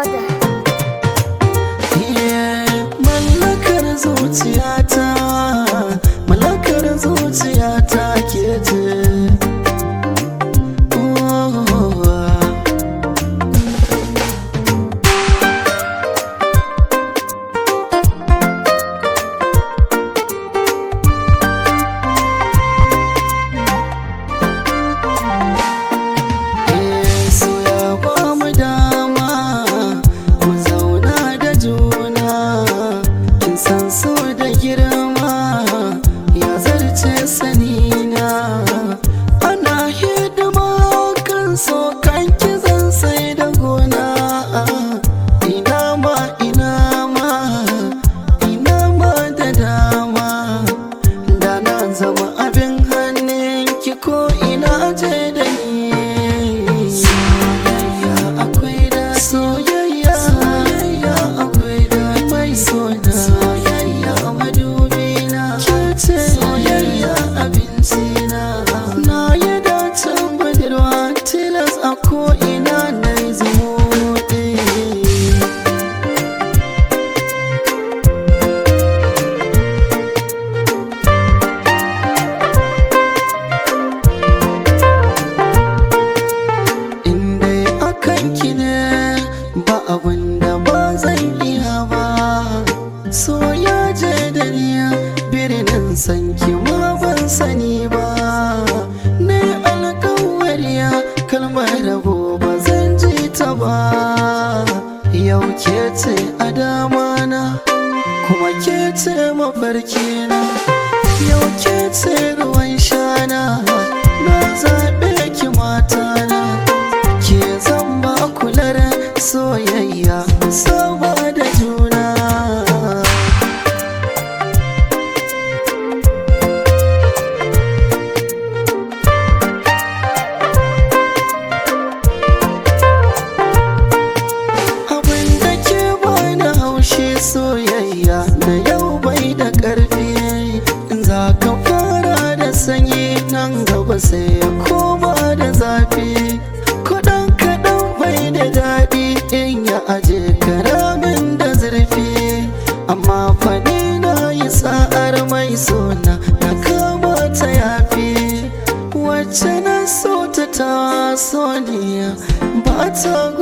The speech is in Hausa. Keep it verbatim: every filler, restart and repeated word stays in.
Order. Mallakar zuciyata, mallakar zuciyata ke ce. Ko ina je da ni soyayya akwai da soyayya soyayya akwai da mai sona soyayya madubina kece soyayya abinci na na yi dacin budurwa tilas a ko ina na yi zumuɗi. Ba abin da ba zan iya ba, so ya je da niya birnin sanki ma ban sani ba. Na yi alkawariya kalmar rabo ba zan ji ta ba. Yau ke ce a damana kuma ke ce mafarkina, yau ke ce ruwan shana na zaɓe ki matana. Ke zan ba kular soyayya saba da juna. Abin da ke bani haushi soyayya na yau bai da ƙarfi. In za ka fara da sanyi nan gaba sai ya koma da zafi. Kuɗan kaɗan bai da daɗi in ya aje karamin da zurfi, amma fani na yi sa'ar mai sona na kama ta yafi. Wacce na so ta ta soniya ba ta